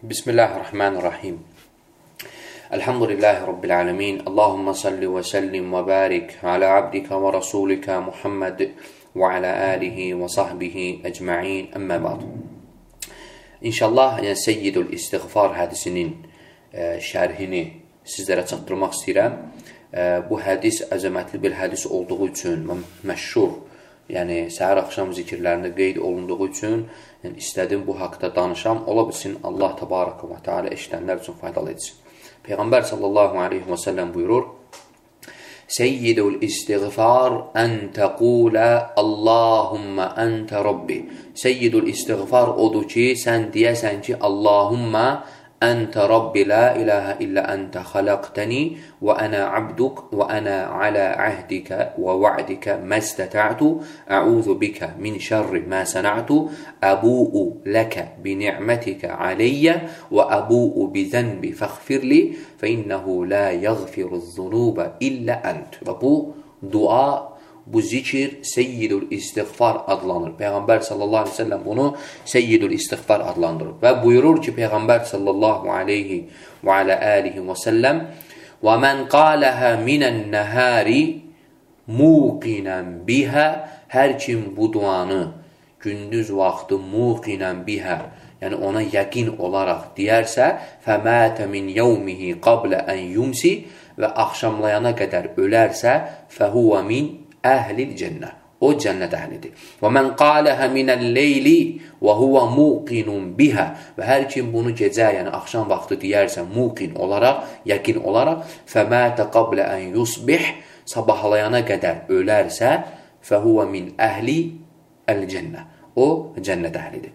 Bismillahirrahmanirrahim. Elhamdülillahi Rabbil alemin. Allahumma salli ve sellim ve barik ala abdika ve rasulika Muhammed ve ala alihi ve sahbihi ecma'in. Əmmə ba'd. İnşallah Seyyidul İstiğfar hədisinin şərhini sizlərə çatdırmaq istəyirəm. Bu hədis əzəmətli bir hədis olduğu üçün məşhur, yəni səhər axşam zikirlərində qeyd olunduğu üçün istədim bu haqda danışam. Ola bilsin Allah təbaraka və teala eşidənlər üçün faydalı etsin. Peyğəmbər sallallahu aleyhi və səlləm buyurur: Seyyidul istiğfar ən təqulə Allahumma əntə Rabbi. Seyyidul istiğfar odur ki, sən deyəsən ki, Allahumma أنت ربي لا إله إلا أنت خلقتني وأنا عبدك وأنا على عهدك ووعدك ما استطعت أعوذ بك من شر ما صنعت أبوء لك بنعمتك علي وأبوء بذنبي فاغفر لي فإنه لا يغفر الذنوب إلا أنت. Və bu dua, bu zikir Seyyidul İstiğfar adlanır. Peyğəmbər sallallahu aleyhi ve sellem bunu Seyyidul İstiğfar adlandırır. Və buyurur ki, Peyğəmbər sallallahu aleyhi ve aleyhi ve sellem وَمَنْ قَالَهَا مِنَ النَّهَارِ مُوقِنًا بِهَا. Hər kim bu duanı gündüz vaxtı muqinən bihə, yəni ona yəqin olaraq deyərsə, فَمَاتَ مِنْ يَوْمِهِ قَبْلَ أَنْ يُمْسِ və axşamlayana qədər ölərsə, فَهُوَ مِنْ əhlil cənnə. O cənnət əhlidir. Və mən qaləhə minəl-leyli və huvə muqinun bihə. Və hər kim bunu gecə, yəni axşam vaxtı deyərsə, muqin olaraq, yəqin olaraq, fəmətə qablə ən yusbih, sabahlayana qədər ölərsə, fəhuvə min əhli əl-cənnə. O cənnət əhlidir.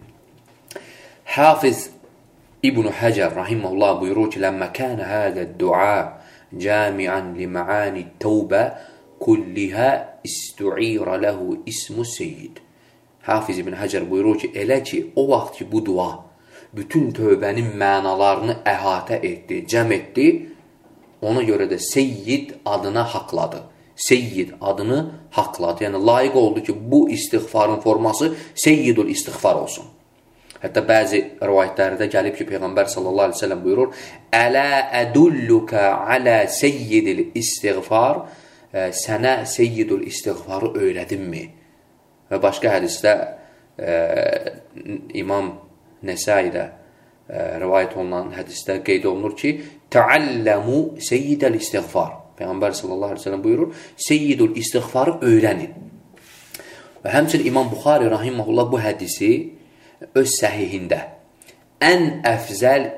Hafiz İbn-i Həcər rahiməhullah buyurur ki, ləmmə kənə hədə-dua camiən li-mə'ani-təvbə kullihə istu'ira ləhu ismu seyyid. Hafiz İbn Həcər buyurur ki, elə ki, o vaxt ki, bu dua bütün tövbənin mənalarını əhatə etdi, cəm etdi, ona görə də seyyid adına haqladı. Seyyid adını haqladı. Yəni, layiq oldu ki, bu istiğfarın forması seyyidul istiğfar olsun. Hətta bəzi rivayətlərdə gəlib ki, Peyğəmbər sallallahu aleyhi ve sellem buyurur, Ələ ədulluka alə seyyidil istiğfar. Sənə Seyyidul İstiğfarı öyrədimmi? Və başqa hədisdə İmam Nəsaidə rivayət olunan hədisdə qeyd olunur ki, Təalləmu Seyyidəl İstiğfar. Peyğəmbər sallallahu aleyhi ve sellem buyurur, Seyyidul İstiğfarı öyrənin. Və həmçinin İmam Buxari rahiməhullah bu hədisi öz səhihində ən əfzəl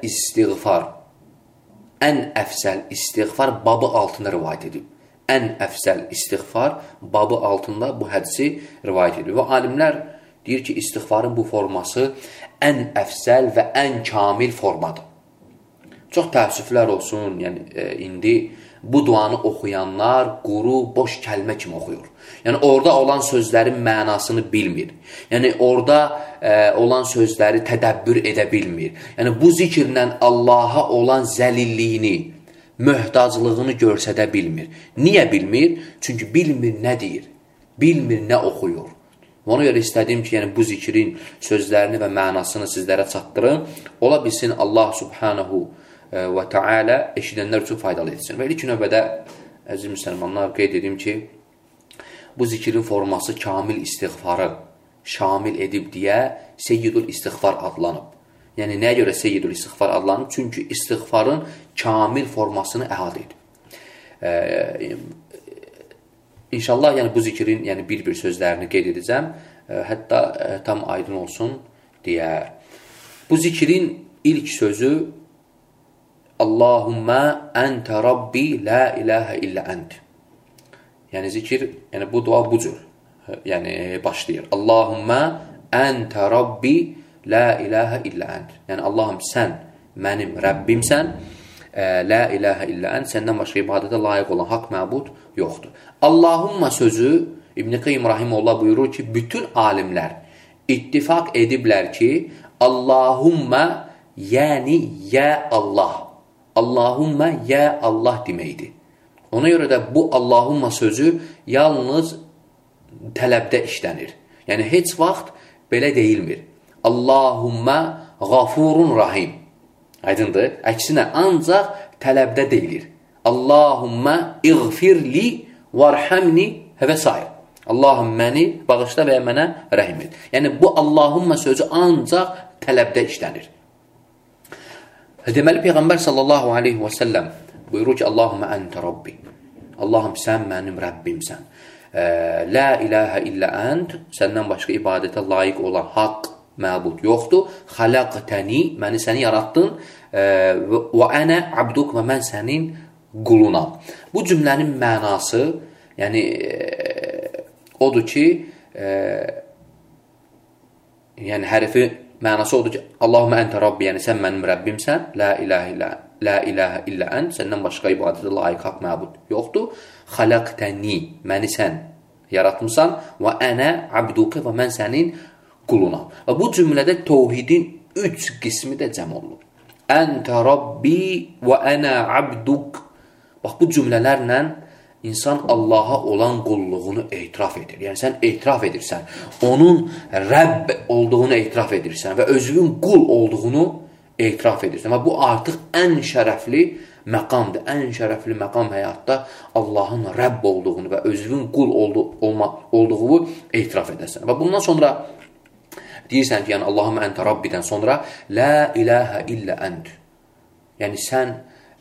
istiğfar babı altında rivayət edib. Ən əfzəl istiğfar babı altında bu hədisi rivayət edir. Və alimlər deyir ki, istiğfarın bu forması ən əfzəl və ən kamil formadır. Çox təəssüflər olsun, yəni indi bu duanı oxuyanlar quru, boş kəlmə kimi oxuyur. Yəni orada olan sözlərin mənasını bilmir. Yəni orada olan sözləri tədəbbür edə bilmir. Yəni bu zikirlə Allaha olan zəlilliyini, möhtaclığını görsədə bilmir. Niyə bilmir? Çünki bilmir nə deyir, bilmir nə oxuyur. Ona görə istədim ki, yəni bu zikrin sözlərini və mənasını sizlərə çatdırım. Ola bilsin Allah subhanahu və teala eşidənlər üçün faydalı etsin. Və ilk növbədə, əziz müsəlmanlar, qeyd edim ki, bu zikrin forması kamil istiğfarı şamil edib deyə Seyyidul İstiğfar adlanıb. Yəni, nəyə görə Seyyidul İstiğfar adlanıb? Çünki istiğfarın kamil formasını əhatə edib. İnşallah, yəni bu zikrin bir-bir sözlərini qeyd edəcəm. Hətta tam aydın olsun deyə. Bu zikrin ilk sözü Allahumma əntə Rabbi la ilahə illə ənt. Yəni zikir, yəni bu dua bu cür başlayır. Allahumma əntə Rabbi la ilahə illə ənt. Yəni Allahım, sən mənim Rəbbimsən, la ilahə illə ənt, səndən başqa ibadətə layiq olan haqq məbud yoxdur. Allahumma sözü İbn-i Qeym rahimehullah buyurur ki, bütün alimlər ittifaq ediblər ki, Allahumma yəni ya Allah. Allahumma ya Allah deməkdir. Ona görə də bu Allahumma sözü yalnız tələbdə işlənir. Yəni heç vaxt belə deyilmir. Allahumma gafurun rahim. Aydındır? Əksinə, ancaq tələbdə deyilir. Allahümmə iğfirli varhamni və s. Allahım məni bağışla və mənə rəhm et. Yəni, bu Allahümmə sözü ancaq tələbdə işlənir. Deməli, Peyğəmbər sallallahu aleyhi və səlləm buyurur ki, Allahümmə əntə Rabbi. Allahım, sən mənim Rəbbimsən. La ilahə illə ənt, səndən başqa ibadətə layiq olan haqq məbud yoxdur. Xalaqtəni, məni səni yarattın. Və ənə abduk, və mən sənin qulunam. Bu cümlənin mənası, yəni, odur ki, yəni, hərfi mənası odur ki, Allahümə əntə Rabbi, yəni, sən mənim Rəbbimsən. La ilahə illə ənt, səndən başqa ibadətə layiq haqq məbud yoxdur. Xalaqtəni, məni sən yaratmısan. Və ənə abduka, və mən sənin qulunam. Və bu cümlədə təvhidin 3 qismi də cəm olunur. Əntə Rabbi və ənə abduk. Bax, bu cümlələrlə insan Allaha olan qulluğunu etiraf edir. Yəni, sən etiraf edirsən, onun Rəbb olduğunu etiraf edirsən və özünün qul olduğunu etiraf edirsən. Və bu artıq ən şərəfli məqamdır. Ən şərəfli məqam həyatda Allahın Rəbb olduğunu və özünün qul olduğunu etiraf edəsən. Və bundan sonra deyirsən ki, yəni Allahümə əntə Rabbidən sonra la ilahə illə ənt. Yəni, sən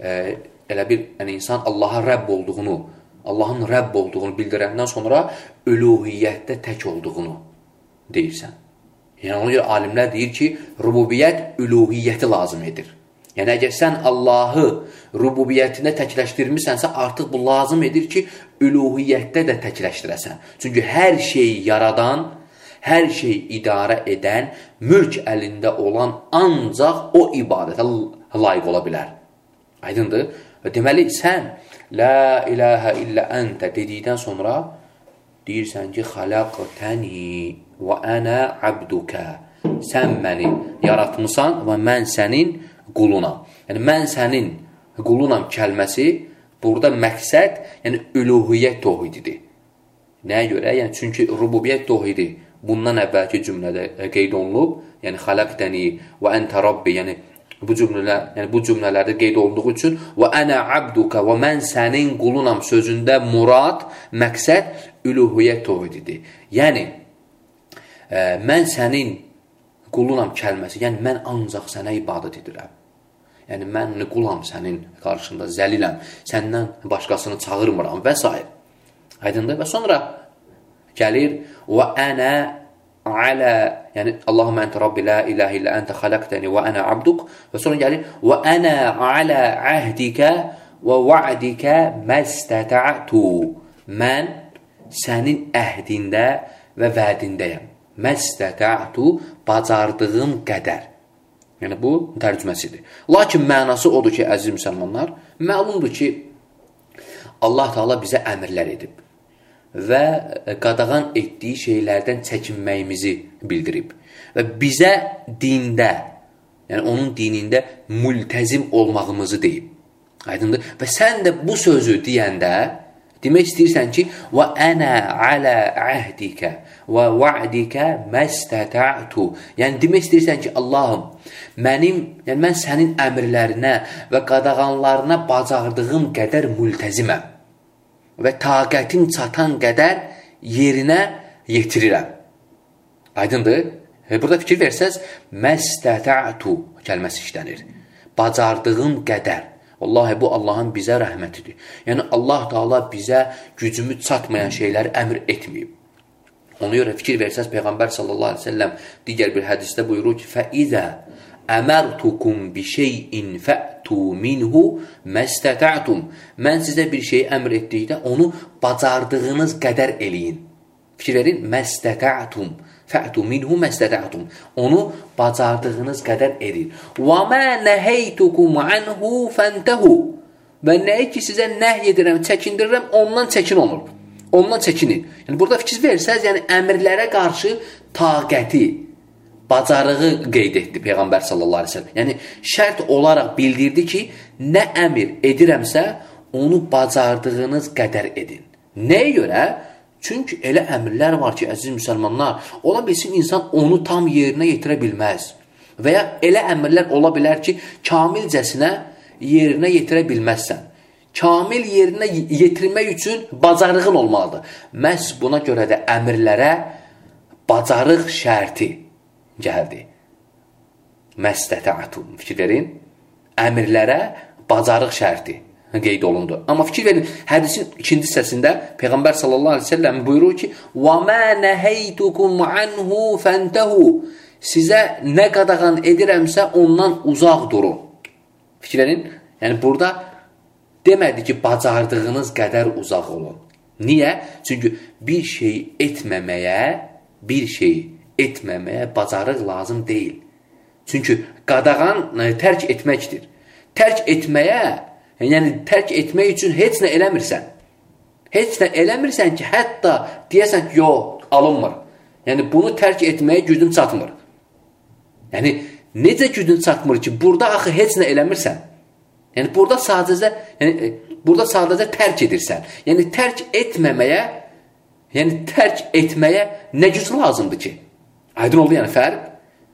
elə bir insan Allaha Rəbb olduğunu, Allahın Rəbb olduğunu bildirəndən sonra üluhiyyətdə tək olduğunu deyirsən. Yəni, ona görə alimlər deyir ki, rububiyyət üluhiyyəti lazım edir. Yəni, əgər sən Allahı rububiyyətində təkləşdirmisənsə, artıq bu lazım edir ki, üluhiyyətdə də təkləşdirəsən. Çünki hər şeyi yaradan, hər şeyi idarə edən, mülk əlində olan ancaq o ibadətə layiq ola bilər. Aydındır? Deməli, sən la ilahə illə əntə dedikdən sonra deyirsən ki, xalaqtəni və ənə abdukə. Sən məni yaratmısan və mən sənin qulunam. Yəni, mən sənin qulunam kəlməsi burada məqsəd, yəni üluhiyyət təvhididir. Nəyə görə? Yəni, çünki rububiyyət təvhidi bundan əvvəlki cümlədə qeyd olunub. Yəni, xalaqtəni və əntə Rabbi, yəni bu cümlələrdə qeyd olunduğu üçün və ənə abduka, və mən sənin qulunam sözündə murad, məqsəd üluhiyyət təvhididir. Yəni, mən sənin qulunam kəlməsi, yəni mən ancaq sənə ibadət edirəm. Yəni, mən qulam sənin qarşında, zəliləm, səndən başqasını çağırmıram və s. Aydındır? Və sonra gəlir və ənə alə, yəni Allahümə əntə Rabbi la ilahə illə əntə xalaqtəni və ənə abduk, və sonra gəlir və ənə alə əhdikə və va'dikə məstəta'tu. Mən sənin əhdində və vədindəyəm. Məstəta'tu, bacardığım qədər. Yəni, bu tərcüməsidir. Lakin mənası odur ki, əziz müsəlmanlar, məlumdur ki, Allah Teala bizə əmrlər edib və qadağan etdiyi şeylərdən çəkinməyimizi bildirib və bizə dində, yəni onun dinində mültəzim olmağımızı deyib. Aydındır? Və sən də bu sözü deyəndə demək istəyirsən ki, və ənə alə əhdikə və va'dikə məstəta'tu. Yəni, demək istəyirsən ki, Allahım, yəni mən sənin əmrlərinə və qadağanlarına bacardığım qədər mültəziməm və taqətim çatan qədər yerinə yetirirəm. Aydındır? Burada fikir versəz, məstəta'tu kəlməsi işlənir. Bacardığım qədər. Vallahi, bu Allahın bizə rəhmətidir. Yəni, Allah Teala bizə gücümü çatmayan şeyləri əmr etməyib. Ona görə fikir versəz, Peyğəmbər sallallahu aleyhi ve sellem digər bir hədisdə buyurur ki, فَإِذَا أَمَرْتُكُمْ بِشَيْءٍ فَأْتُوا مِنْهُ مَسْتَتَعْتُمْ. Mən sizə bir şeyi əmr etdikdə onu bacardığınız qədər eləyin. Fikir verin, məstəta'tum. Fə'tu minhu məstəta'tum. Onu bacardığınız qədər edin. وَمَا نَهَيْتُكُمْ عَنْهُ فَانْتَهُ. Və nəyi ki, sizə nəhy edirəm, çəkindirirəm, ondan çəkin olur. Ondan çəkinin. Yəni, burada fikir versəz, yəni əmrlərə qarşı taqəti, bacarığı qeyd etdi Peyğəmbər sallallahu aleyhi ve sellem. Yəni, şərt olaraq bildirdi ki, nə əmr edirəmsə, onu bacardığınız qədər edin. Nəyə görə? Çünki elə əmrlər var ki, əziz müsəlmanlar, ola bilsin insan onu tam yerinə yetirə bilməz. Və ya elə əmrlər ola bilər ki, kamilcəsinə yerinə yetirə bilməzsən. Kamil yerinə yetirmək üçün bacarığın olmalıdır. Məhz buna görə də əmrlərə bacarıq şərti gəldi. Məstətə'tum. Fikir verin. Əmrlərə bacarıq şərti qeyd olundu. Amma fikir verin, hədisin ikinci hissəsində Peyğəmbər sallallahu aleyhi ve sellem buyurur ki: وَمَا نَهَيْتُكُمْ عَنْهُ فَانْتَهُوا. Sizə nə qadağan edirəmsə ondan uzaq durun. Fikir verin, yəni burada demədi ki, bacardığınız qədər uzaq olun. Niyə? Çünki bir şey etməməyə bacarıq lazım deyil. Çünki qadağan tərk etməkdir. Tərk etmək üçün heç nə eləmirsən. Heç nə eləmirsən ki, hətta deyəsən ki, yox, alınmır. Yəni bunu tərk etməyə gücün çatmır. Yəni necə gücün çatmır ki, burada axı heç nə eləmirsən. Yəni burada sadəcə tərk edirsən. Yəni tərk etməyə nə güc lazımdır ki? Aydın oldu yəni fərq?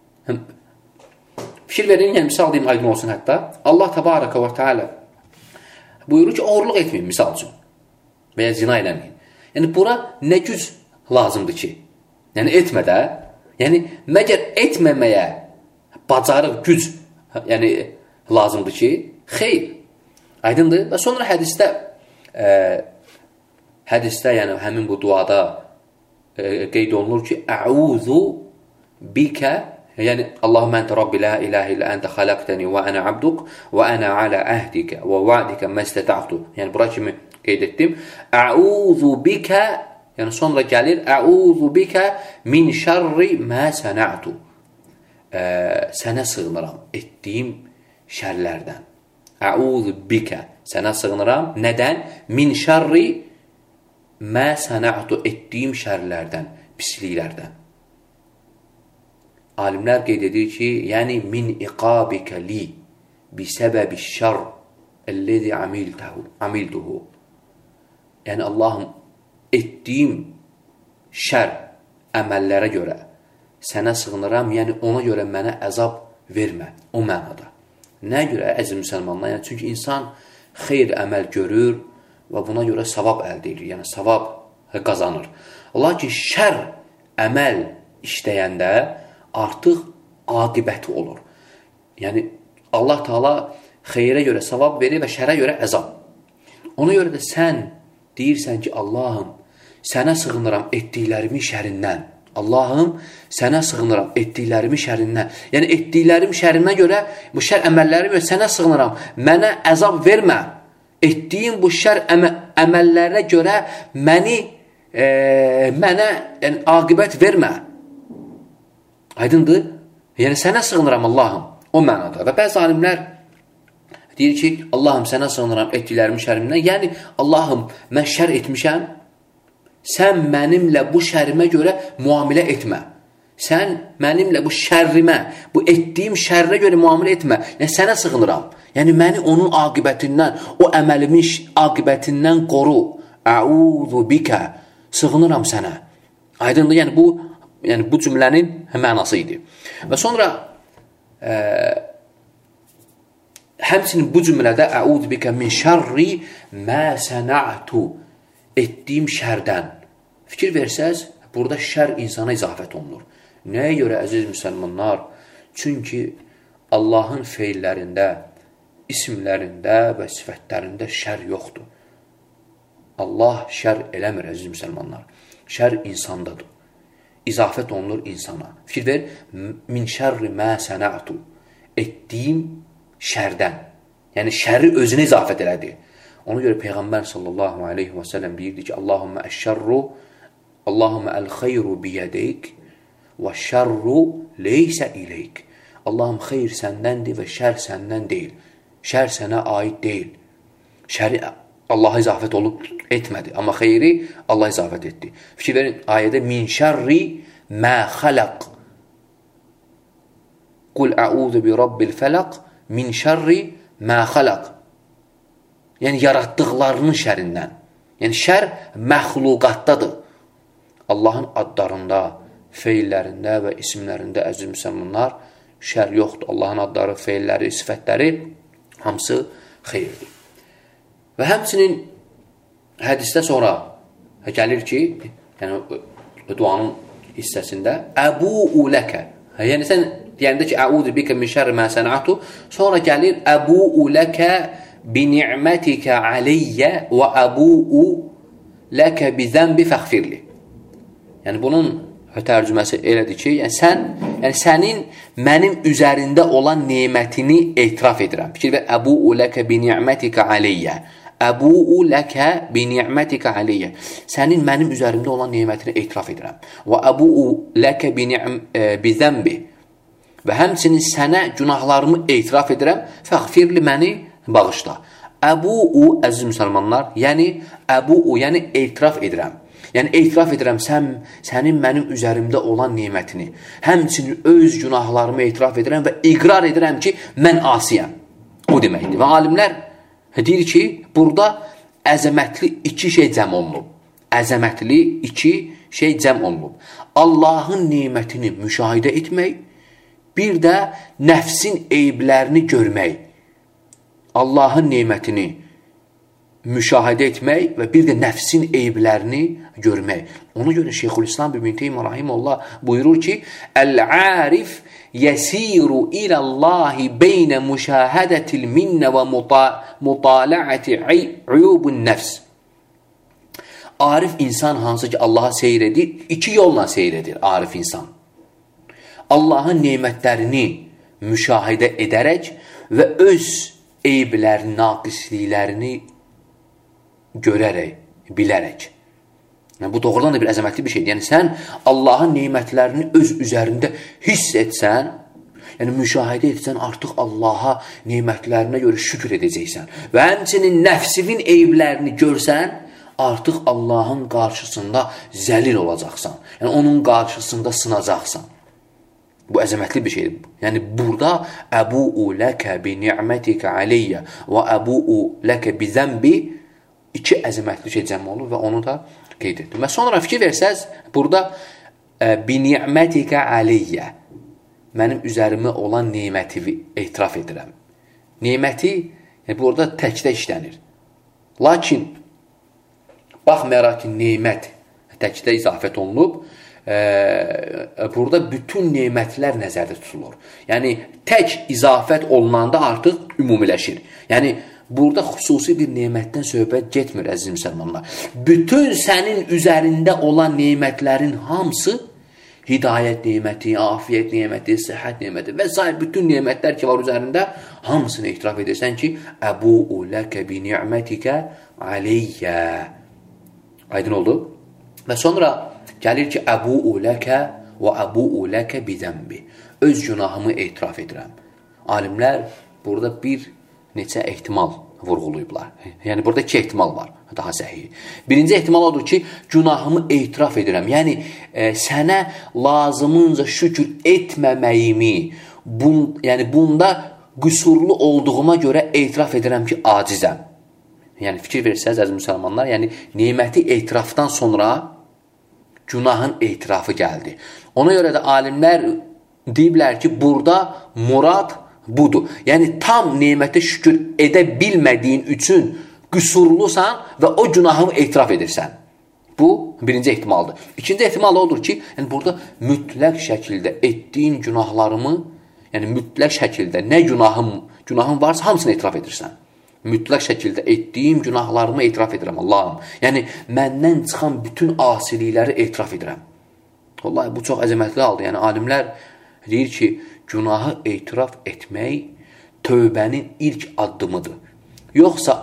Fikir verin, yəni misal deyim, aydın olsun hətta. Allah təbaraka və teala buyurur ki, oğurluq etməyin misal üçün. Və ya zina eləməyin. Yəni bura nə güc lazımdır ki? Yəni etmədə, yəni məgər etməməyə bacarıq, güc lazımdır ki? Xeyr. Aydındır. Və sonra hədisdə yəni həmin bu duada qeyd olunur ki, Əuzu bikə, yəni Allahumma ente Rabbi la ilahe illa ente xalaqtani və ana abduk və ana ala ahdika və va'dika məstəta'tu. Yəni bura kimi qeyd etdim. Əuzu bikə, yəni sonra gəlir Əuzu bikə min şərri mə səna'tu. Sənə sığınıram etdiyim şərlərdən. Əuzu bikə, sənə sığınıram. Nədən? Min şərri mə səna'tu, etdiyim şərlərdən, pisliklərdən. Alimlər qeyd edir ki, yəni min iqabikə li bisəbəbi şər əlləzi amilduhu. Yəni Allahım, etdiyim şər əməllərə görə sənə sığınıram, yəni ona görə mənə əzab vermə, o mənada. Nə görə, əziz müsəlmanlar? Yəni, çünki insan xeyr əməl görür və buna görə savab əldə edir, yəni savab qazanır. Lakin şər əməl işləyəndə artıq aqibəti olur. Yəni, Allah Teala xeyrə görə savab verir və şərə görə əzab. Ona görə də sən deyirsən ki, Allahım, sənə sığınıram etdiklərimin şərindən. Allahım, sənə sığınıram etdiklərimin şərindən. Yəni, etdiklərim şərinə görə, bu şər əməllərim görə sənə sığınıram. Mənə əzab vermə. Etdiyim bu şər əməllərə görə mənə aqibət vermə. Aydındır? Yəni, sənə sığınıram Allahım. O mənada. Və bəzi alimlər deyir ki, Allahım, sənə sığınıram etdiklərimin şərindən. Yəni, Allahım, mən şər etmişəm. Sən mənimlə bu şərimə görə müamilə etmə. Sən mənimlə bu şərrimə, bu etdiyim şərrə görə müamilə etmə. Yəni, sənə sığınıram. Yəni, məni onun aqibətindən, o əməlimin aqibətindən qoru. Əuzu bikə. Sığınıram sənə. Aydındır, yəni bu cümlənin mənası idi. Və sonra həmçinin bu cümlədə Əuzu bikə min şərri mə səna'tu, etdiyim şərdən. Fikir versəz, burada şər insana izafət olunur. Nəyə görə, əziz müsəlmanlar? Çünki Allahın feillərində, isimlərində və sifətlərində şər yoxdur. Allah şər eləmir, əziz müsəlmanlar. Şər insandadır. İzafət olunur insana. Fikir ver, min şərri mə səna'tu, etdiyim şərdən. Yəni, şəri özünə izafət elədi. Ona görə Peyğəmbər sallallahu aleyhi və səlləm deyirdi ki, Allahümmə əşşərru, Allahümmə əl-xeyru biyədeyk və şərru leysə ileyk. Allahım, xeyr səndəndir və şər səndən deyil. Şər sənə aid deyil. Şəri Allaha izafət olub etmədi, amma xeyri Allah izafət etdi. Fikir verin, ayədə min şərri mə xələq. Qul əuzu bi rabbil fələq min şərri mə xələq. Yəni, yaratdıqlarının şərindən. Yəni, şər məxluqatdadır. Allahın adlarında, feillərində və isimlərində, əziz müsəlmanlar, şər yoxdur. Allahın adları, feilləri, sifətləri hamısı xeyirdir. Və həmçinin hədisdə sonra gəlir ki, yəni duanın hissəsində əbu'u ləkə. Yəni sən deyəndə ki, əudu bikə min şərri mə sənətu, sonra gəlir əbu'u ləkə bi ni'mətikə aleyyə və əbu'u ləkə bi zənbi fəxfirli. Yəni bunun tərcüməsi elədir ki, yəni sənin mənim üzərində olan nemətini etiraf edirəm. Fikir ver, əbu'u ləkə bi ni'mətikə aleyyə. Əbu'u ləkə bi ni'mətikə aleyyə. Sənin mənim üzərimdə olan nemətini etiraf edirəm. Və əbu'u ləkə bi zənbi. Və həmçinin sənə günahlarımı etiraf edirəm. Fəxfirli, məni bağışla. Əbu'u, əziz müsəlmanlar, yəni əbu'u, yəni etiraf edirəm. Yəni etiraf edirəm sənin mənim üzərimdə olan nemətini. Həmçinin öz günahlarımı etiraf edirəm və iqrar edirəm ki, mən asiyəm. O deməkdir. Və alimlər deyir ki, burada əzəmətli iki şey cəm olunub. Əzəmətli iki şey cəm olunub. Allahın nemətini müşahidə etmək, bir də nəfsin eyblərini görmək. Allahın nemətini müşahidə etmək və bir də nəfsin eyblərini görmək. Ona görə Şeyxülislam İbn Teymiyyə rahimehullah buyurur ki, "Əl-arif yəsiru ilallahi beynə müşahədətil minnə və mutala'ati uyubun nəfs." Arif insan hansı ki Allaha seyr edir, iki yolla seyr edir arif insan. Allahın nemətlərini müşahidə edərək və öz eyblərini, naqisliklərini görərək, bilərək. Yəni, bu doğrudan da bir əzəmətli bir şeydir. Yəni, sən Allahın nemətlərini öz üzərində hiss etsən, yəni müşahidə etsən, artıq Allaha nemətlərinə görə şükür edəcəksən. Və həmçinin nəfsinin eyblərini görsən, artıq Allahın qarşısında zəlil olacaqsan. Yəni, onun qarşısında sınacaqsan. Bu əzəmətli bir şeydir. Yəni, burada əbu'u ləkə bi ni'mətikə aleyyə və əbu'u ləkə bi zənbi iki əzəmətli şey cəm olur və onu da qeyd etdim. Və sonra fikir versəz, burada bi ni'mətikə aleyyə mənim üzərimə olan neməti etiraf edirəm. Neməti burada təkdə işlənir. Lakin baxmayaraq ki, nemət təkdə izafət olunub, burada bütün nemətlər nəzərdə tutulur. Yəni, tək izafət olunanda artıq ümumiləşir. Yəni, burada xüsusi bir nemətdən söhbət getmir, əziz müsəlmanlar. Bütün sənin üzərində olan nemətlərin hamısı, hidayət neməti, afiyət neməti, səhət neməti və s. bütün nemətlər ki var üzərində, hamısını etiraf edirsən ki, əbu'u ləkə bi ni'mətikə aleyyə. Aydın oldu? Və sonra gəlir ki, əbu'u ləkə və əbu'u ləkə bi zənbi. Öz günahımı etiraf edirəm. Alimlər burada bir neçə ehtimal vurğulayıblar. Yəni, burada iki ehtimal var, daha səhiy. Birinci ehtimal odur ki, günahımı etiraf edirəm. Yəni, sənə lazımınca şükür etməməyimi, bunda qüsurlu olduğuma görə etiraf edirəm ki, acizəm. Yəni, fikir versəz, əziz müsəlmanlar, yəni, neməti etirafdan sonra günahın etirafı gəldi. Ona görə də alimlər deyiblər ki, burada murad budur. Yəni, tam nemətə şükür edə bilmədiyin üçün qüsurlusan və o günahını etiraf edirsən. Bu, birinci ehtimaldır. İkinci ehtimal odur ki, yəni, burada mütləq şəkildə etdiyin günahlarımı, yəni, mütləq şəkildə nə günahım varsa, hamısını etiraf edirsən. Mütləq şəkildə etdiyim günahlarımı etiraf edirəm, Allahım. Yəni, məndən çıxan bütün asilikləri etiraf edirəm. Vallahi, bu çox əzəmətli haldır. Yəni, alimlər deyir ki, günahı etiraf etmək tövbənin ilk addımıdır. Yoxsa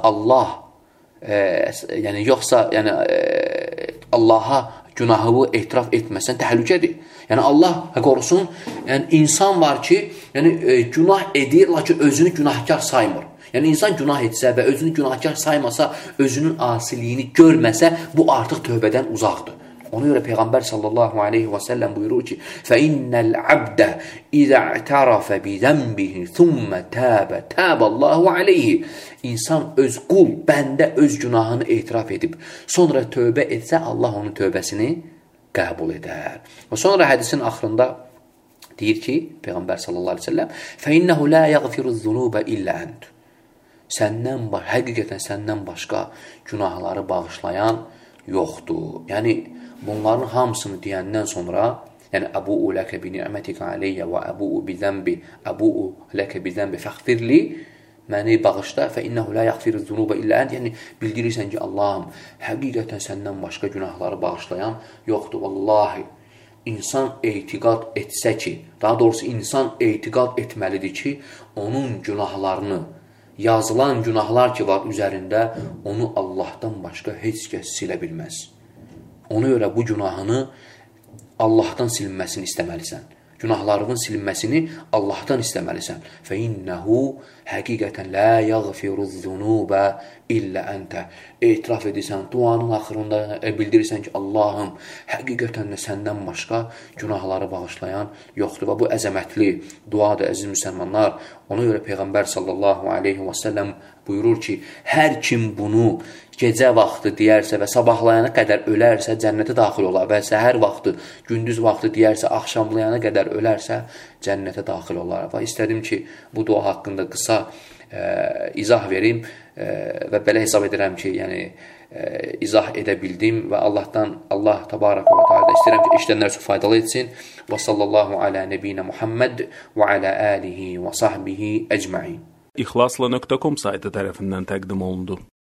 Allaha günahı etiraf etməsən təhlükədir. Yəni, Allah qorusun, yəni, insan var ki, yəni, günah edir, lakin özünü günahkar saymır. Yəni, insan günah etsə və özünü günahkar saymasa, özünün asiliyini görməsə, bu artıq tövbədən uzaqdır. Ona görə Peyğəmbər sallallahu aleyhi və səlləm buyurur ki, فَإِنَّ الْعَبْدَ إِذَا اعْتَرَفَ بِذَنْبِهِ ثُمَّ تَابَ اللّٰهُ عَلَيْهِ. İnsan qul, bəndə öz günahını etiraf edib, sonra tövbə etsə, Allah onun tövbəsini qəbul edər. Və sonra hədisin axırında Deyir ki, Peyğəmbər sallallahu əleyhi və səlləm: "Fəinnehu la yəğfiruz-zunuba illə ent." Həqiqətən səndən başqa günahları bağışlayan yoxdur. Yəni bunların hamısını deyəndən sonra, yəni əbu'u ləkə bi ni'mətikə aleyyə və əbu'u ləkə bi zənbi fəğfirli, məni bağışla, fəinnehu la yəğfiruz-zunuba illə ent. Yəni bildirirsən ki, Allahım, həqiqətən səndən başqa günahları bağışlayan yoxdur. Vallahi insan etiqad etsə ki, daha doğrusu insan etiqad etməlidir ki, onun günahlarını, yazılan günahlar ki var üzərində, onu Allahdan başqa heç kəs silə bilməz. Ona görə bu günahını Allahdan silinməsini istəməlisən. Günahlarının silinməsini Allahdan istəməlisən. Fəinnehu həqiqətən la yəğfiruz-zunuba illə əntə. Etiraf edirsən, duanın axırında bildirirsən ki, Allahım, həqiqətən də səndən başqa günahları bağışlayan yoxdur. Və bu əzəmətli duadır, əziz müsəlmanlar. Ona görə Peyğəmbər sallallahu aleyhi və səlləm buyurur ki, hər kim bunu gecə vaxtı deyərsə və sabahlayana qədər ölərsə, cənnətə daxil olar və səhər vaxtı, gündüz vaxtı deyərsə, axşamlayana qədər ölərsə, cənnətə daxil olar. Və istədim ki, bu dua haqqında qısa izah verim və belə hesab edirəm ki, yəni izah edə bildim və Allah təbarək və teala istəyirəm ki, eşidənlər üçün faydalı etsin. Və sallallahu alə nəbiyinə Muhammed və alə alihi və sahbihi əcməin. İxlasla.com saytı tərəfindən təqdim olundu.